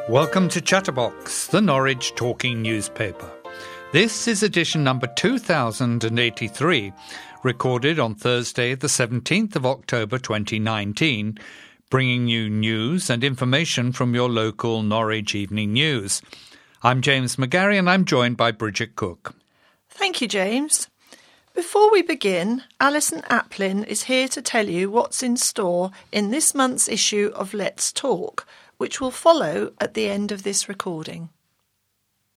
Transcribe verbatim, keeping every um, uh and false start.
Welcome to Chatterbox, the Norwich talking newspaper. This is edition number two thousand eighty-three, recorded on Thursday the seventeenth of October twenty nineteen, bringing you news and information from your local Norwich Evening News. I'm James McGarry and I'm joined by Bridget Cook. Thank you, James. Before we begin, Alison Aplin is here to tell you what's in store in this month's issue of Let's Talk, which will follow at the end of this recording.